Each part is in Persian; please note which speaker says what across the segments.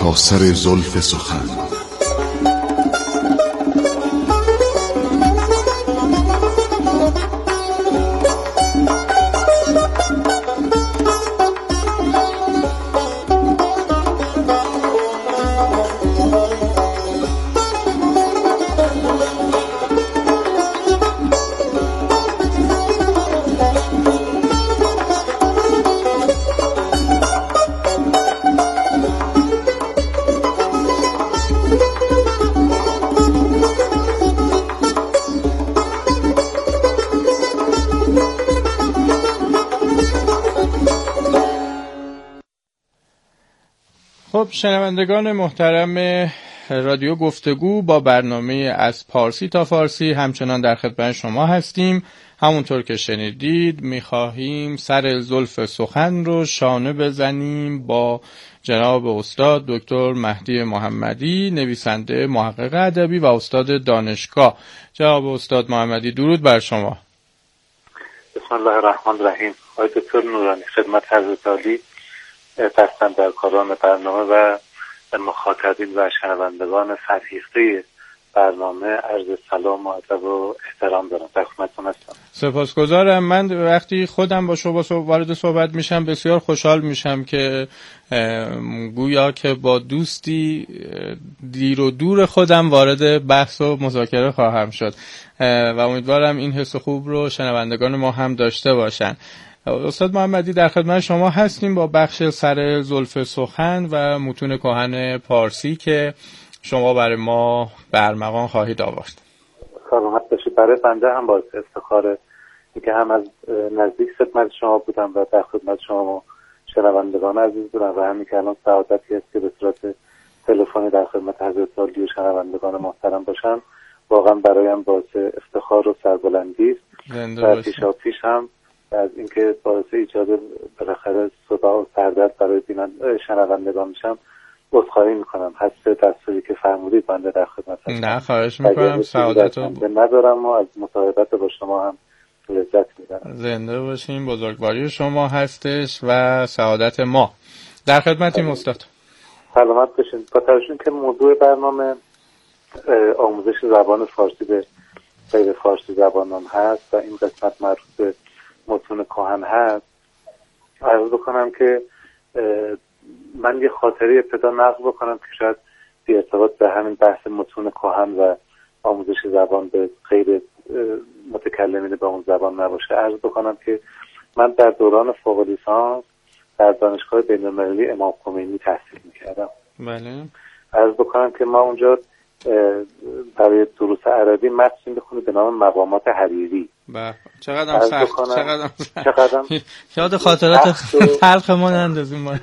Speaker 1: تا سر زلف سخن.
Speaker 2: خب شنوندگان محترم رادیو گفتگو، با برنامه از پارسی تا فارسی همچنان در خدمت شما هستیم. همونطور که شنیدید میخواهیم سر زلف سخن رو شانه بزنیم با جناب استاد دکتر مهدی محمدی، نویسنده، محقق ادبی و استاد دانشگاه. جناب استاد محمدی درود بر شما.
Speaker 3: بسم الله الرحمن الرحیم. آقای دکتر نورانی، خدمت حضرت عالی، پسندرکاران برنامه و مخاطبین و شنوندگان فرهیخته برنامه عرض سلام و ادب و احترام دارم. در خدمتتون هستم.
Speaker 2: سپاسگزارم. من وقتی خودم با شما وارد صحبت میشم بسیار خوشحال میشم که گویا که با دوستی دیر و دور خودم وارد بحث و مذاکره خواهم شد و امیدوارم این حس خوب رو شنوندگان ما هم داشته باشن. استاد محمدی در خدمت شما هستیم با بخش سر زلف سخن و متون کهن پارسی که شما برای ما برمغان خواهید آورد.
Speaker 3: سلامت باشید. برای بنده هم باعث افتخاره که هم از نزدیک خدمت شما بودم و در خدمت شما شنوندگان عزیز بودم و همین که الان سعادتی است که به صورت تلفنی در خدمت حضرت عالی و شنوندگان محترم باشم. واقعا برایم باعث افتخار و سربلندی است و پیش هم از اینکه باعث ایجاد بالاخره صداع و سردرد برای شنوندگان میشم عذرخواهی میکنم. حس دستوری که فرمودید بنده در خدمت هستم.
Speaker 2: نه خواهش میکنم. سعادتتون
Speaker 3: ندارم و از مصاحبت با شما هم لذت میبرم.
Speaker 2: زنده باشین. بزرگواری شما هستش و سعادت ما. در خدمتیم استاد.
Speaker 3: سلامت باشین. با توجه که موضوع برنامه آموزش زبان فارسی به غیر فارسی زبانان هست و این قسمت مربوط به متون کهن هست، عرض بکنم که من یه خاطره ابتدا نقل بکنم که شاید بی ارتباط به همین بحث متون کهن و آموزش زبان به غیر متکلمین به اون زبان نباشه. عرض بکنم که من در دوران فوق لیسانس در دانشگاه بین‌المللی امام خمینی تحصیل میکردم.
Speaker 2: بله.
Speaker 3: عرض بکنم که ما اونجا برای دروس عربی متن میخونیم به نام مقامات حریری.
Speaker 2: چقدر سخت. چقدر یاد خاطرات تلخ ما نندازیم ما.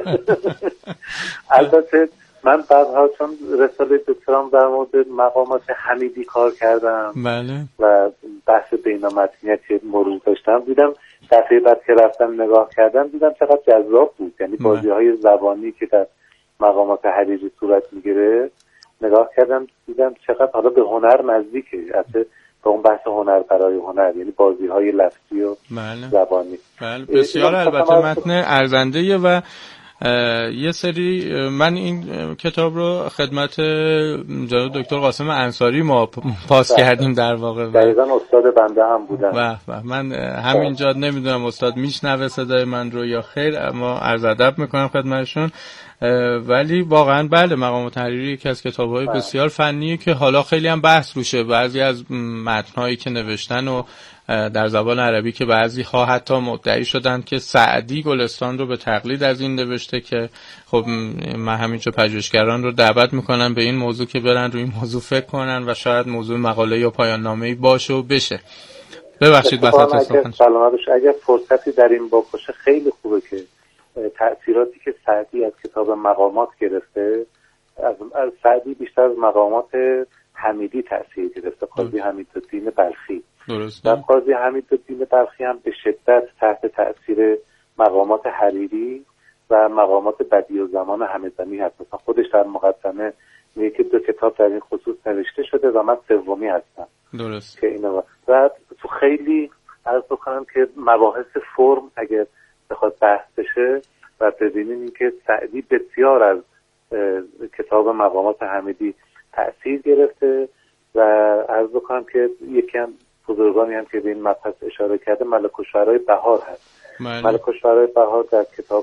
Speaker 3: البته من بعدها چون رساله دکترام در مورد مقامات حمیدی کار کردم،
Speaker 2: بله،
Speaker 3: و بحث بین‌المدنیتی مرور داشتم، دیدم دفعه بعد که رفتم نگاه کردم دیدم چقدر جذاب بود. یعنی بازی‌های زبانی که در مقامات حریری صورت میگیره نگاه کردم دیدم چقدر حالا به هنر نزدیکه، البته به اون بحث هنر برای هنر، یعنی بازی‌های لفظی و زبانی.
Speaker 2: بله بسیار. البته متن ارزنده‌ایه و یه سری من این کتاب رو خدمت جناب دکتر قاسم انصاری ما پاس کردیم در واقع.
Speaker 3: دقیقاً استاد بنده هم بودن.
Speaker 2: من همینجا نمیدونم استاد میشنوه صدای من رو یا خیر، اما عرض ادب میکنم خدمتشون. ولی واقعا بله، مقامات حریری یکی از کتاب‌های بسیار فنیه که حالا خیلی هم بحث روشه. بعضی از متن‌هایی که نوشتن و در زبان عربی که بعضی ها حتی مدعی شدن که سعدی گلستان رو به تقلید از این نوشته، که خب من همینجا پژوهشگران رو دعوت میکنم به این موضوع که برن روی این موضوع فکر کنن و شاید موضوع مقاله یا پایان نامه‌ای باشه و بشه. ببخشید وسط سخن.
Speaker 3: اگر فرصتی در این باب باشه خیلی خوبه که تأثیراتی که سعدی از کتاب مقامات گرفته، از سعدی بیشتر از مقامات حمیدی تأثیر گرفته. قاضی حمیدالدین بلخی.
Speaker 2: درسته.
Speaker 3: و قاضی حمیدالدین بلخی هم به شدت تحت تأثیر مقامات حریری و مقامات بدیع و زمان همدانی هست. مثلا خودش در مقدمه میگه که 2 کتاب در این خصوص نوشته شده و من سومی هستم.
Speaker 2: درست.
Speaker 3: که اینا و تو خیلی عرض بکنم که مباحث فرم اگر بخواد بحث بشه و ببینیم که سعدی بسیار از کتاب مقامات حمیدی تأثیر گرفته و عرض بکنم که یکی از بزرگانی هم که به این مبحث اشاره کرده ملک الشعرای بهار هست. ملک الشعرای بهار در کتاب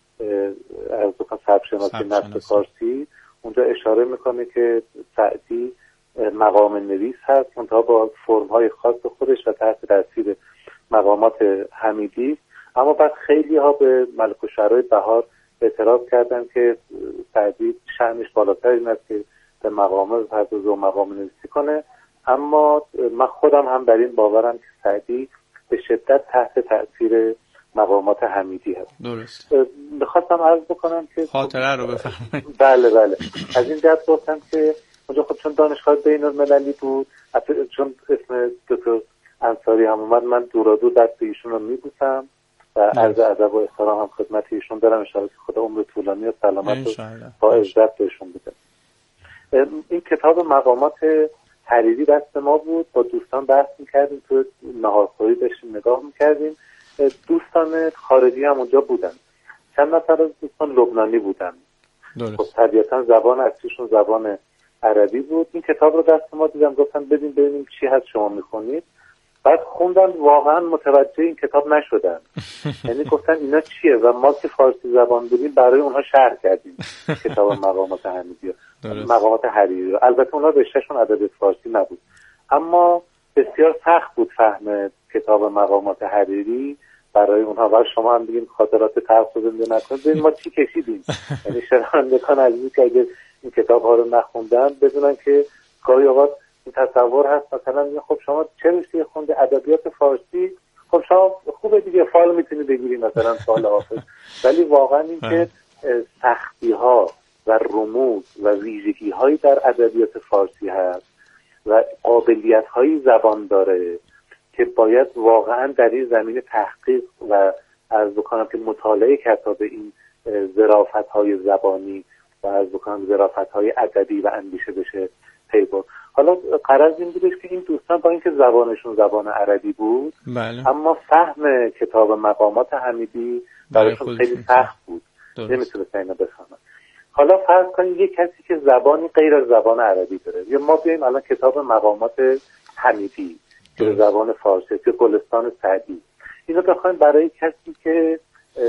Speaker 3: عرض بکنم سبک‌شناسی نثر فارسی اونجا اشاره میکنه که سعدی مقام نویس هست، منتها با فرم‌های خاص خودش و تحت تاثیر مقامات حمیدی. اما بعد خیلی ها به ملک الشعرای بهار اعتراض کردن که سعدی شأنش بالاتر این است که به مقام بپردازه و مقام نویسی کنه. اما من خودم هم در این باورم که سعدی به شدت تحت تاثیر مقامات حمیدی هست.
Speaker 2: درست.
Speaker 3: میخواستم عرض بکنم که
Speaker 2: خاطره رو بفرمایید.
Speaker 3: بله از این جهت گفتم که اونجا خب چون دانشگاه بین‌المللی بود، چون اسم دکتر انصاری هم اومد، من دورادور دست ایشون رو میبوسم و عرض ادب و احترام هم خدمت ایشون دارم. ان شاءالله که خدا عمر طولانی و سلامت رو با عزت بهشون بده. این کتاب مقامات حریری دست ما بود، با دوستان بحث میکردیم، تو نهارخوری داشتیم نگاه میکردیم. دوستان خارجی هم اونجا بودن، چند نفر از دوستان لبنانی بودن. خب طبیعتا زبان اصلیشون زبان عربی بود. این کتاب رو دست ما دیدم، گفتم ببینیم چی هست شما میخونید. بعد خوندن، واقعا متوجه این کتاب نشدن. یعنی گفتن اینا چیه و ما که فارسی زبان بودیم برای اونها شرح کردیم کتاب مقامات حمیدی مقامات حریری رو. البته اونها رشتهشون ادبیات فارسی نبود، اما بسیار سخت بود فهم کتاب مقامات حریری برای اونها. و شما هم بگیم خاطرات تلخ رو زنده نکنید، ما چی کشیدیم. یعنی شنوندگان عزیزی که اگه این کتاب ها رو نخوندن بدونن که گاهی اوقات این تصور هست مثلا خب شما چه رشته خونده؟ ادبیات فارسی. خب شما خوبه دیگه، فال میتونی بگیری مثلا فال حافظ. ولی واقعا این که سختی ها و رموز و ویژگی هایی در ادبیات فارسی هست و قابلیت هایی زبان داره که باید واقعا در این زمینه تحقیق و عرض بکنم که مطالعه کتاب این ظرافت های زبانی و عرض بکنم ظرافت های ادبی و اندیشه بشه پی برد. حالا غرض این بودش که این دوستان با اینکه زبانشون زبان عربی بود اما فهم کتاب مقامات حمیدی براشون خیلی سخت بود، نمیتونستن اینو بفهمن. حالا فرض کنید یک کسی که زبانی غیر از زبان عربی داره، یا ما بیایم الان کتاب مقامات حمیدی که زبان فارسی که گلستان سعدی، اینو بخوایم برای کسی که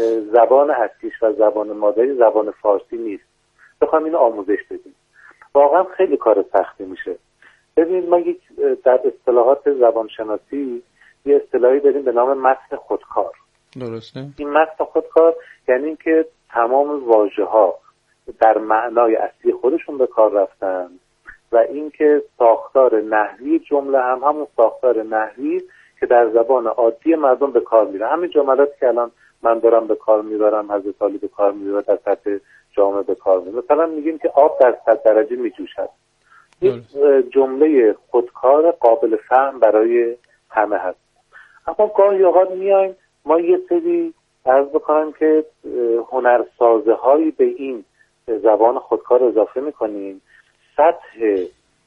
Speaker 3: زبان اصلیش و زبان مادری زبان فارسی نیست بخوایم اینو آموزش بدیم، واقعا خیلی کار سختی میشه. ببینید ما یک در اصطلاحات زبانشناسی یه اصطلاحی داریم به نام متن خودکار.
Speaker 2: درسته.
Speaker 3: این متن خودکار یعنی اینکه تمام واژه‌ها در معنای اصلی خودشون به کار رفتن و اینکه ساختار نحوی جمله هم همون ساختار نحوی که در زبان عادی مردم به کار میره. همین جملاتی که الان من دارم به کار میبرم، حضرت علی به کار میبره، در سطح جامعه به کار میبره. مثلا میگیم که آب در 100 درجه میجوشد. یک جمله خودکار قابل فهم برای همه هست. اما گاهی اوقات میایم ما یه سری عرض بکنم که هنرسازه هایی به این زبان خودکار اضافه میکنیم، سطح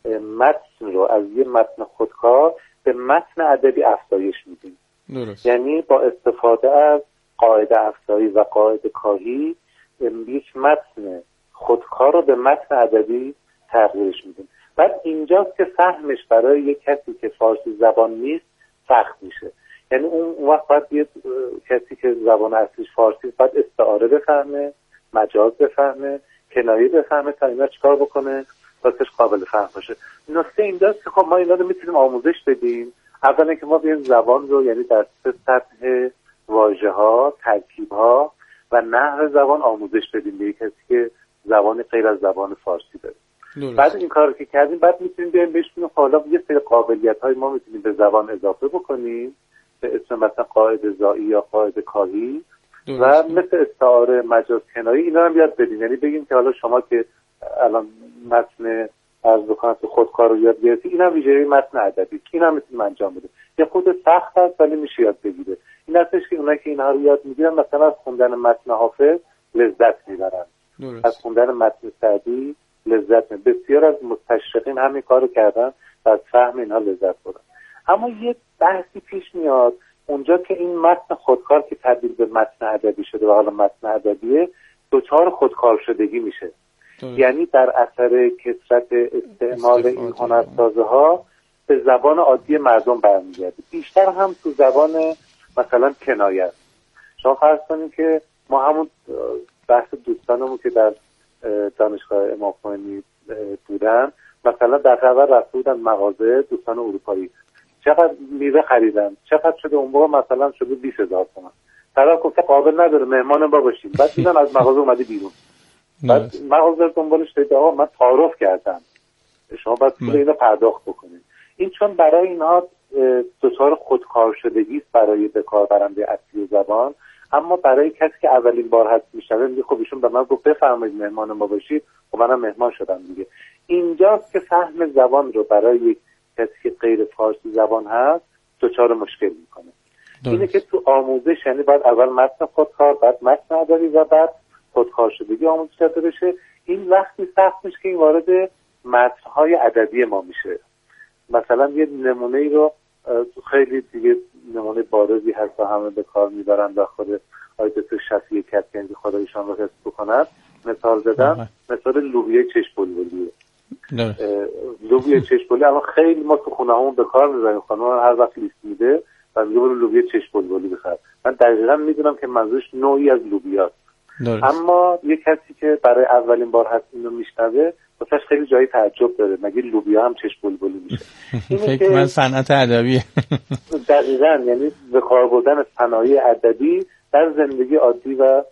Speaker 3: متن رو از یه متن خودکار به متن ادبی افزایش میدیم. یعنی با استفاده از قاعده افزایی و قاعده کاهی یک متن خودکار رو به متن ادبی تغییرش میدیم. بعد اینجاست که فهمش برای یک کسی که فارسی زبان نیست سخت میشه. یعنی اون وقت باید یه کسی که زبان اصلیش فارسی باید استعاره بفهمه، مجاز بفهمه، کنایه بفهمه تا اینا چیکار بکنه واسش قابل فهم باشه. نکته اینجاست که خب ما اینا رو میتونیم آموزش بدیم. اولا که ما بیایم زبان رو یعنی در سطح واژه‌ها، ترکیب‌ها و نحو زبان آموزش بدیم به کسی که زبان غیر از زبان فارسی داره. بعد این کارو که کردیم بعد میتونیم بیایم بهش بگیم حالا یه سری قابلیت‌های ما میتونیم به زبان اضافه بکنیم به اسم مثلا قاعده زایی یا قاعده کاهی و مثل استعاره، مجاز، کنایه اینا هم یاد بدیم. یعنی بگیم که حالا شما که الان متن از بکنم که خودکار رو یاد گرفتی، این هم ویژگی متن ادبی، این هم میتونیم انجام بده. یه خود سخت هست ولی میشه یاد بگیره. این هستش که اونایی که اینها رو یاد میگیرن مثلا از خوندن متن حافظ لذت میبرن، از خوندن متن سعدی لذت میبرن. بسیار از مستشرقین همین کارو کردن و از فهم اینها لذت بردن. اما یه بحثی پیش میاد اونجا که این متن خودکار که تبدیل به متن ادبی شده و حالا متن ادبیه دچار خودکار شدگی میشه. یعنی در اثر کثرت استعمال این هنرسازه ها به زبان عادی مردم برمیگرده، بیشتر هم تو زبان مثلا کنایه است. شما فرض کنید که ما همون بحث دوستانمون که در دانشگاه امام خمینی بودن، مثلا در خبر رفته بودن مغازه دوستان اروپایی، چقدر میوه خریدن، چقدر شده اون موقع مثلا شده 20,000 تومان. طرف گفته قابل نداره مهمان ما باشیم، بعد دیدن از مغازه اومده بیرون، بعد مغازه دنبالش دید آقا من تعارف کردم، شما باید پول اینو پرداخت بکنید. این چون برای اینها دچار خودکار شدگی است برای به کار برنده اصلی زبان، اما برای کسی که اولین بار هست میشنوه میگه خب ایشون به من گفت بفرمایید مهمان ما باشید، خب منم مهمان شدم دیگه. اینجاست که فهم زبان رو برای یک کسی که غیر فارسی زبان هست دچار مشکل میکنه. اینه که تو آموزش یعنی باید اول متن خودکار، بعد متن ادبی و بعد خودکار شدگی آموزش داده بشه. این وقتی سخت میشه که این وارد متن‌های ادبی ما میشه. مثلا یه نمونه‌ای رو خیلی دیگه نمونه بارزی هست و همه به کار میبرن و خود آقای دکتر شفیعی کدکنی خدایشان رو حفظ بکنن مثال زدن، مثال لوبیا چشم بلبلی. لوبیا چشم بلبلی الان خیلی ما تو خونه همون به کار میبریم، خانم هر وقت لیست میده و میگه برو لوبیا چشم بلبلی بخر. من دقیقاً میدونم که منظورش نوعی از لوبیاست، اما یه کسی که برای اولین بار هست اینو میشنوه واسش خیلی جایی تعجب داره، مگه لوبیا هم چشم بلبلی میشه؟
Speaker 2: فکر من صنعت ادبیه.
Speaker 3: دقیقاً، یعنی به کار بردن صنایع ادبی در زندگی عادی و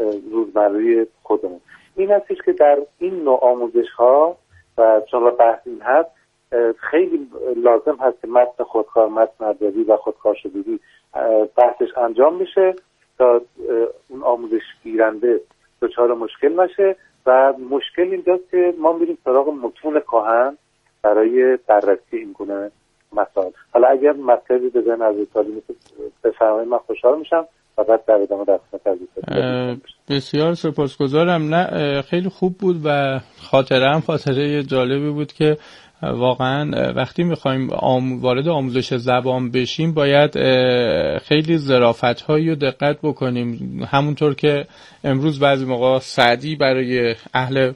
Speaker 3: روزمره خودمون. این هستش که در این نوع آموزش ها و چون بحث این هست خیلی لازم هست که متن خودکار، متن ادبی و خودکار شدگی بحثش انجام بشه تا اون آموزش گیرنده دچار مشکل نشه. و مشکل اینجاست که ما میریم سراغ متون کهن برای بررسی این گونه مسائل. حالا اگر مطلبی به ذهن حضرت عالی بفرمایید من خوشحال میشم و بعد در ادامه در خدمت حضرت.
Speaker 2: بسیار سپاسگزارم. نه خیلی خوب بود و خاطره جالبی بود که واقعا وقتی میخوایم وارد آموزش زبان بشیم باید خیلی ظرافت‌هایی رو دقت بکنیم. همونطور که امروز بعضی موقع سعدی برای اهل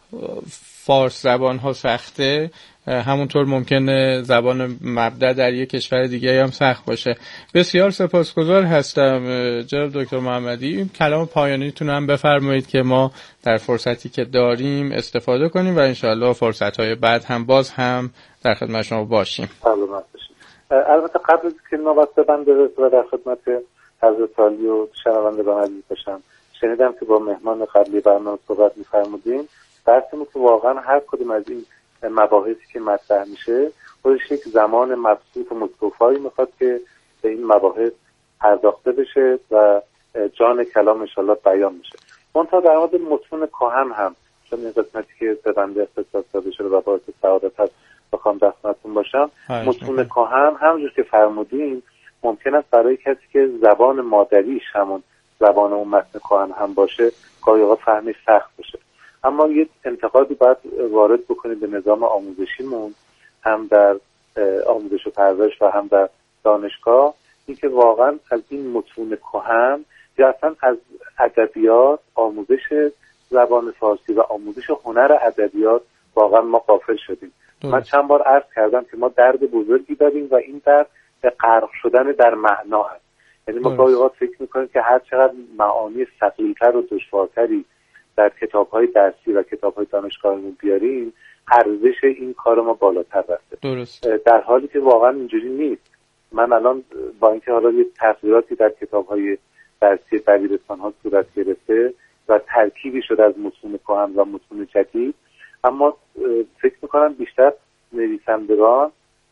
Speaker 2: فارس زبان ها سخته، همونطور ممکنه زبان مبدأ در یک کشور دیگه هم سخت باشه. بسیار سپاسگزار هستم جناب دکتر محمدی. این کلام پایانیتون هم بفرمایید که ما در فرصتی که داریم استفاده کنیم و انشاءالله فرصت‌های بعد هم باز هم در خدمت شما باشیم.
Speaker 3: سلامت باشید. البته قبل از که نوبت بنده و در خدمت حضرت عالی و شنوندگان عزیز باشم، شنیدم که با مهمان قبلی برنامه صحبت می‌فرمودین. درسمون که واقعا هر کدوم از این مباحثی که مطرح میشه خودش یک زمان مبسوط و مستوفایی میخواد که به این مباحث پرداخته بشه و جان کلام انشالله بیان میشه. منتها در مورد متون کهن هم چون این قسمتی که به بنده اختصاص داده شده و باعث سعادت هست بخوام در خدمتتون باشم، متون کهن همونجور که فرمودین ممکن است برای کسی که زبان مادریش همون زبان اون متن کهن هم باشه گاهی اوقات فهمش سخت باشه. اما یک انتقادی باید وارد بکنید به نظام آموزشیمون، هم در آموزش و پرورش و هم در دانشگاه، این که واقعا از این متون کهن یا اصلا از ادبیات، آموزش زبان فارسی و آموزش هنر ادبیات واقعا ما غافل شدیم. من چند بار عرض کردم که ما درد بزرگی داریم و این درد غرق شدن در معنا هست. یعنی ما گاهی اوقات فکر میکنیم که هر چقدر معانی ثقیل‌تر و دشوارتری در کتاب‌های درسی و کتاب‌های دانشگاهیمون بیاریم، ارزش این کار ما بالاتر رفته.
Speaker 2: درست.
Speaker 3: در حالی که واقعا اینجوری نیست. من الان با اینکه حالا یه تغییراتی در کتاب‌های درسی دبیرستان‌ها صورت گرفته و ترکیبی شده از متون کهن و متون جدید، اما فکر می‌کنم بیشتر نویسندگان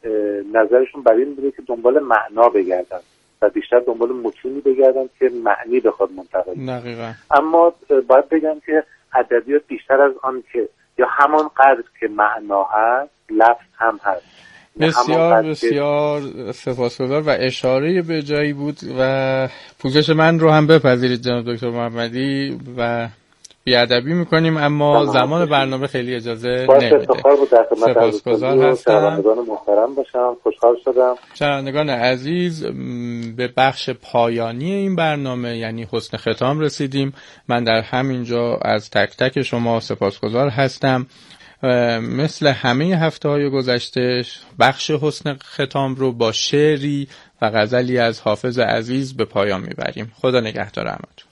Speaker 3: نظرشون برای این بوده که دنبال معنا بگردن و بیشتر دنبال متونی بگردن که معنی بخواد منتقل شه. اما باید بگم که ادبیات بیشتر از آن که یا همان قدر که معنا هست لفظ هم هست.
Speaker 2: بسیار سپاسگزار و اشاره به جایی بود و پوزش من رو هم بپذیرید جناب دکتر محمدی و بیادبی میکنیم، اما زمان برنامه خیلی اجازه نمیده.
Speaker 3: افتخار بود در خدمت
Speaker 2: سپاسگزار هستم.
Speaker 3: شنوندگان محترم باشم. خوشحال شدم.
Speaker 2: شنوندگان عزیز، به بخش پایانی این برنامه یعنی حسن ختام رسیدیم. من در همینجا از تک تک شما سپاسگزار هستم. مثل همه هفته‌های گذشته بخش حسن ختام رو با شعری و غزلی از حافظ عزیز به پایان میبریم. خدا نگهدار همتون.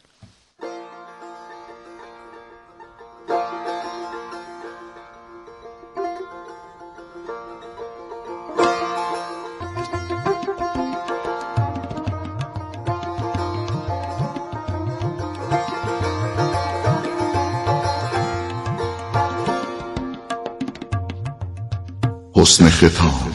Speaker 1: حسن ختام.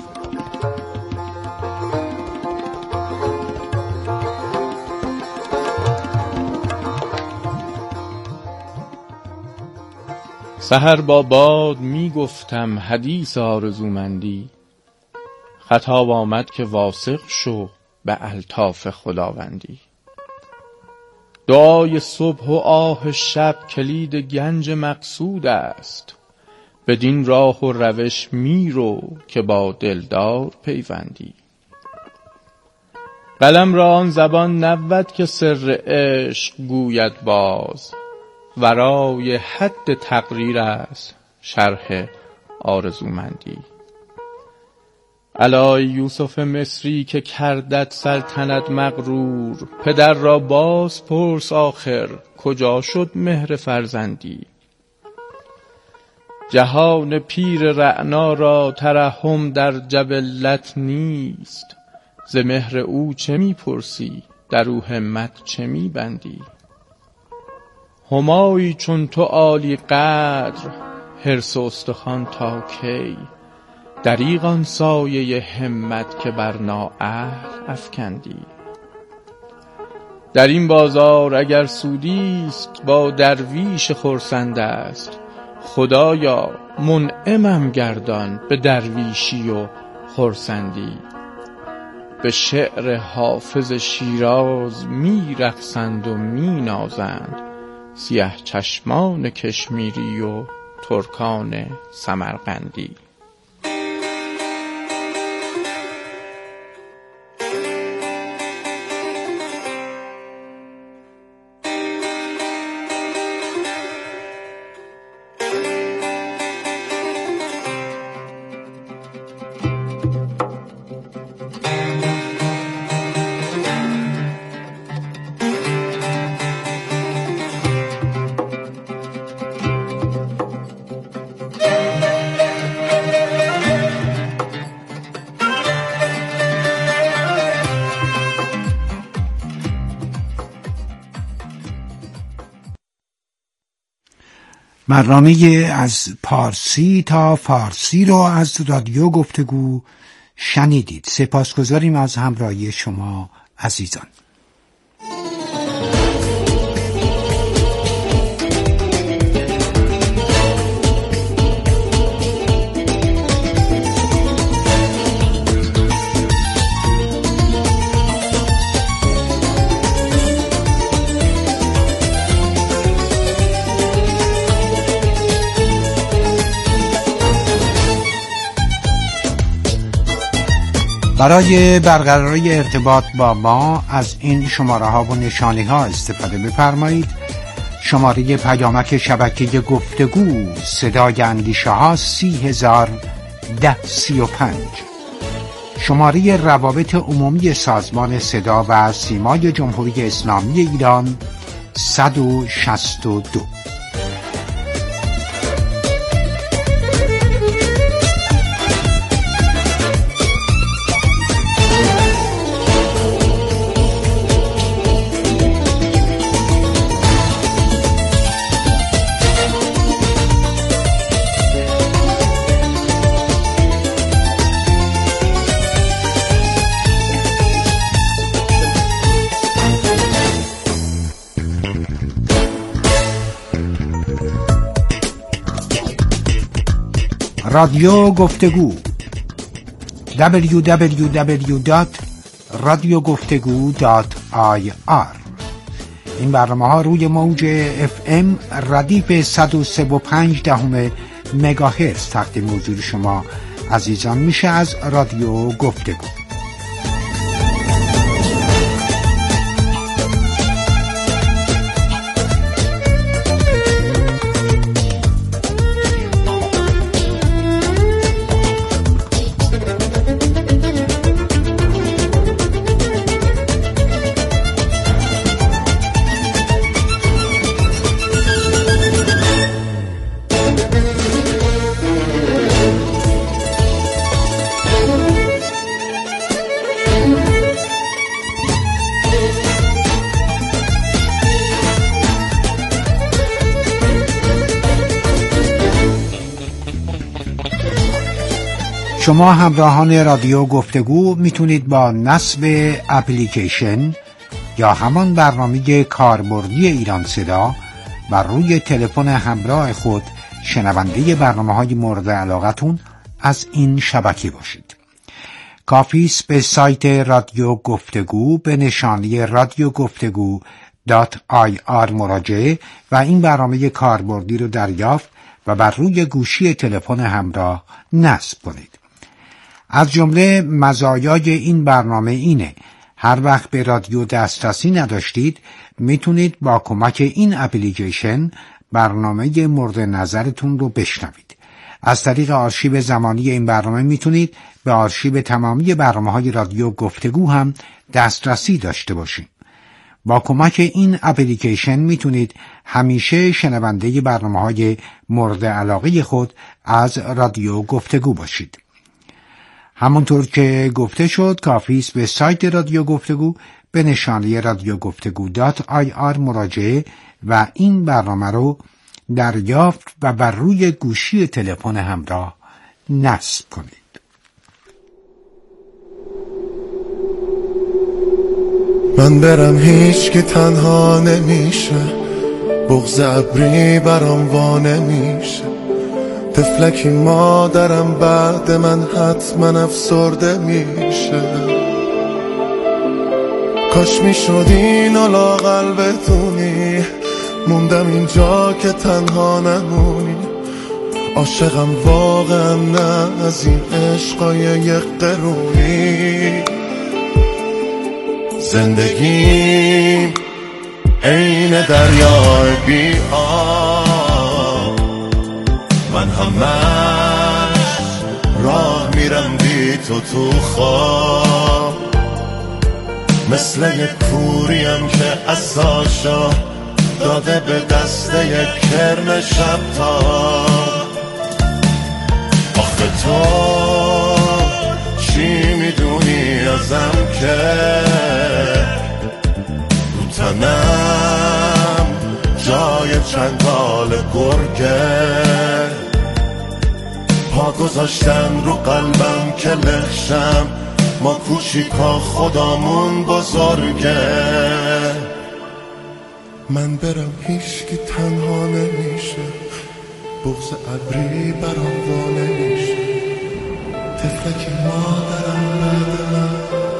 Speaker 2: سحر با باد می گفتم حدیث آرزومندی، خطاب آمد که واثق شو به الطاف خداوندی. دعای صبح و آه شب کلید گنج مقصود است، بدین راه و روش می رو که با دلدار پیوندی. قلم را آن زبان نبود که سر عشق گوید باز، ورای حد تقریر است شرح آرزومندی. علای یوسف مصری که کردت سلطنت مغرور، پدر را باز پرس آخر کجا شد مهر فرزندی. جهان پیر رعنا را ترحم در جبلت نیست، ز مهر او چه می پرسی در او همت چه می بندی. همایی چون تو عالی قدر حرص و استخوان تا کی، دریغ آن سایه همت که بر نااهل افکندی. در این بازار اگر سودیست با درویش خرسند است، خدایا منعمم گردان به درویشی و خرسندی. به شعر حافظ شیراز می رقصند و می نازند، سیه چشمان کشمیری و ترکان سمرقندی.
Speaker 4: برنامه از پارسی تا فارسی رو از رادیو گفتگو شنیدید. سپاسگزاریم از همراهی شما عزیزان. برای برقراری ارتباط با ما از این شماره ها و نشانی ها استفاده بفرمایید. شماره پیامک شبکه گفتگو صدای اندیشه ها 30,01035. شماره روابط عمومی سازمان صدا و سیمای جمهوری اسلامی ایران 162. رادیو گفتگو www.radiogoftegu.ir این برنامه‌ها روی موج FM ردیف 103.5 مگاهرتز تقدیم حضور شما عزیزان میشه از رادیو گفتگو. شما همراهان رادیو گفتگو میتونید با نصب اپلیکیشن یا همان برنامه کاربردی ایران صدا بر روی تلفن همراه خود شنونده برنامه‌های مورد علاقتون از این شبکه باشید. کافی است به سایت رادیو گفتگو به نشانی radiogoftegu.ir مراجعه و این برنامه کاربردی رو دریافت و بر روی گوشی تلفن همراه نصب کنید. از جمله مزایای این برنامه اینه هر وقت به رادیو دسترسی نداشتید میتونید با کمک این اپلیکیشن برنامه مورد نظرتون رو بشنوید. از طریق آرشیو زمانی این برنامه میتونید به آرشیو تمامی برنامه‌های رادیو گفتگو هم دسترسی داشته باشید. با کمک این اپلیکیشن میتونید همیشه شنونده برنامه‌های مورد علاقه خود از رادیو گفتگو باشید. همونطور که گفته شد کافی است به سایت رادیو گفتگو به نشانی radiogoftegu.ir مراجعه و این برنامه رو دریافت و بر روی گوشی تلفن همراه نصب کنید.
Speaker 5: من برم هیچ که تنها نمیشه، بغض ابری برام وا نمیشه، طفلکی مادرم بعد من حتما افسرده میشه. کاش میشد اینو لااقل بدونی، موندم اینجا که تنها نمونی. عاشقم واقعا نه از این عشقای یک قرونی. زندگیم عین دریای بی آب، من همش راه میرم بی تو خواب. مثل یک کوریم که عصاشو داده به دست یک کرم شب تاب. آخه تو چی میدونی ازم که رو تنم جای چنگال گرگه، پا گذاشتن رو قلبم که لخشم، ما کوچیکا خدامون بزرگه. من برم هیچکی تنها نمیشه، بغض ابری برام وا نمیشه، طفلکی مادرم بعد من.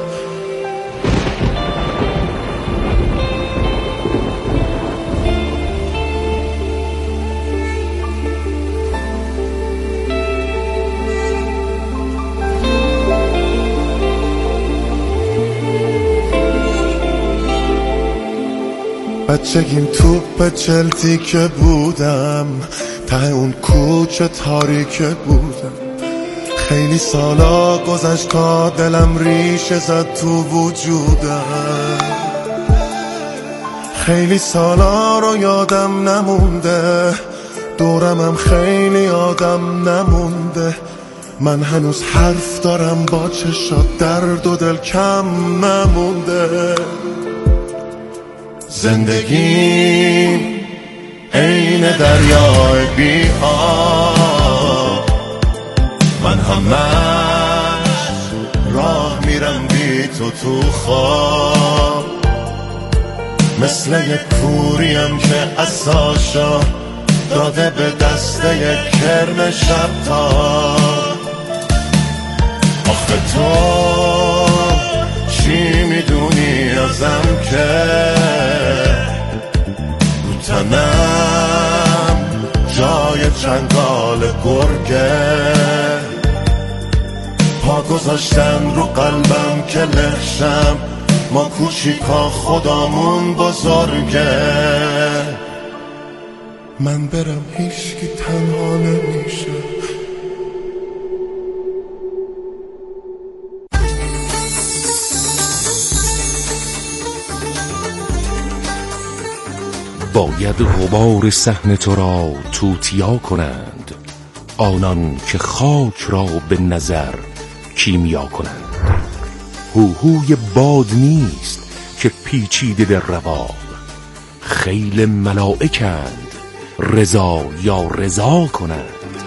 Speaker 5: بچگیم توپ چلتی که بودم، ته اون کوچه تاریک بودم. خیلی سالا گذشت تا دلم ریشه زد تو وجودم. خیلی سالا رو یادم نمونده، دورمم خیلی آدم نمونده. من هنوز حرف دارم با چشات، درد و دل کم نمونده. زندگیم عین دریای بی آب، من همش راه میرم بی تو خواب. مثل یک کوریم که عصاشو داده به دست یک کرم شب تاب. آخه تو چی میدونی ازم که تنم جای چنگال گرگه، پا گذاشتن رو قلبم که لخشم، ما کوچیکا خدامون بزرگه. من برم هیچکی تنها نمیشه.
Speaker 6: باید غبار صحن تو را توتیا کنند، آنان که خاک را به نظر کیمیا کنند. هوهوی باد نیست که پیچیده در رواق، خیل ملائکند رضا یا رضا کنند.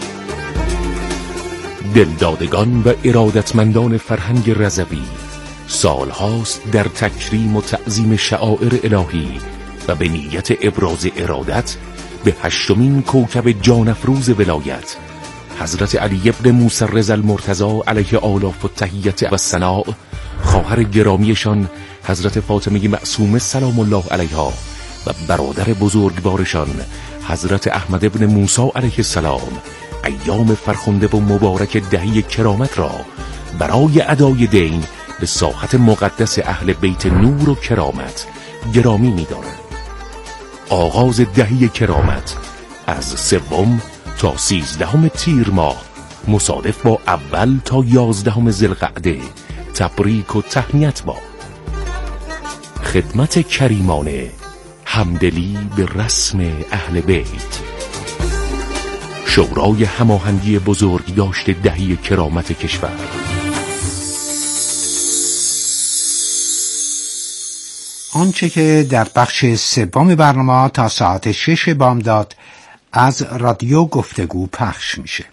Speaker 6: دلدادگان و ارادتمندان فرهنگ رضوی سالهاست در تکریم و تعظیم شعائر الهی و به نیت ابراز ارادت به 8مین کوکب جانفروز ولایت حضرت علی ابن موسی رضا المرتضی علیه آلاف و تحیت و ثناء، خواهر گرامیشان حضرت فاطمه معصومه سلام الله علیها و برادر بزرگوارشان حضرت احمد ابن موسی علیه السلام، ایام فرخنده و مبارک دهی کرامت را برای ادای دین به ساحت مقدس اهل بیت نور و کرامت گرامی می‌دارند. آغاز دهی کرامت از 3 تا 13 تیر ماه مصادف با اول تا 11 ذوالقعده تبریک و تهنیت با خدمت کریمانه، همدلی به رسم اهل بیت. شورای هماهنگی بزرگداشت دهی کرامت کشور.
Speaker 4: آنچه که در بخش 3 برنامه تا ساعت 6 بامداد از رادیو گفتگو پخش میشه.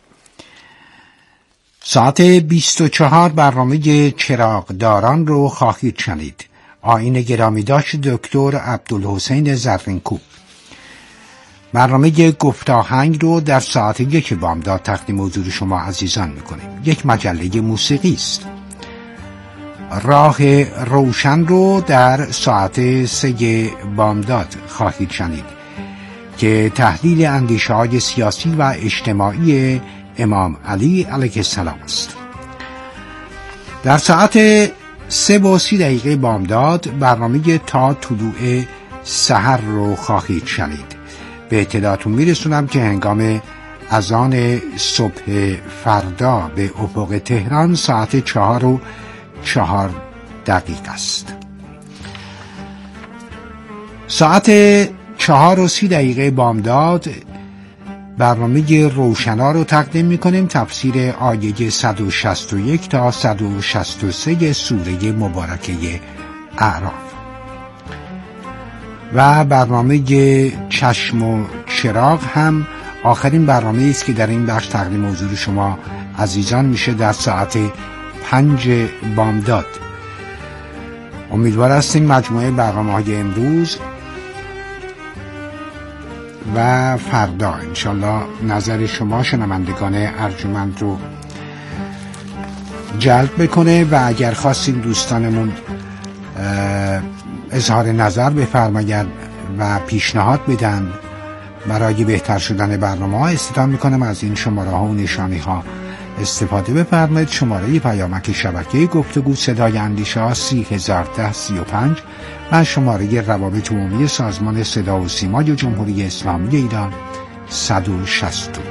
Speaker 4: ساعت 24 برنامه چراغداران رو خواهید شنید. آیین گرامی داشت دکتر عبدالحسین زرینکوب. برنامه گفتاهنگ رو در ساعت 1 بامداد تقدیم حضور شما عزیزان میکنیم. یک مجله موسیقی است. راه روشن رو در ساعت 3 بامداد خواهید شنید که تحلیل اندیشه‌های سیاسی و اجتماعی امام علی علیه السلام است. در ساعت 3:30 بامداد برنامه تا طلوع سحر رو خواهید شنید. به اطلاعتون میرسونم که هنگام اذان صبح فردا به افق تهران ساعت 4:04 است. ساعت 4:30 بامداد برنامه روشنا رو تقدیم میکنیم. تفسیر آیه 161 تا 163 سوره مبارکه اعراف و برنامه چشم و چراغ هم آخرین برنامه است که در این بخش تقدیم حضور شما عزیزان میشه در ساعت 5 بامداد. امیدوار هستیم مجموعه برنامه‌های امروز و فردا انشالله نظر شما شنوندگان ارجمند رو جلب بکنه و اگر خواستین دوستانمون اظهار نظر بفرمایند و پیشنهاد بدن برای بهتر شدن برنامه‌ها، استفاده میکنم از این شماره‌ها و نشانی‌ها استفاده بفرمایید. شماره پیامک شبکه گفتگو صدای اندیشه 301035 و شماره روابط عمومی سازمان صدا و سیمای جمهوری اسلامی ایران 162.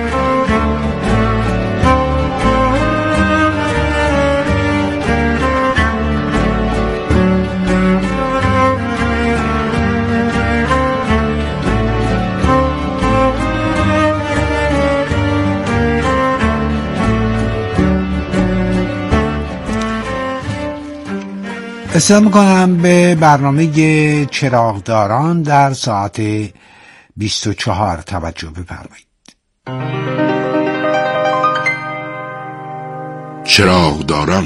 Speaker 4: استفاده میکنم به برنامه چراغداران در ساعت 24 توجه بفرمایید.
Speaker 1: چراغداران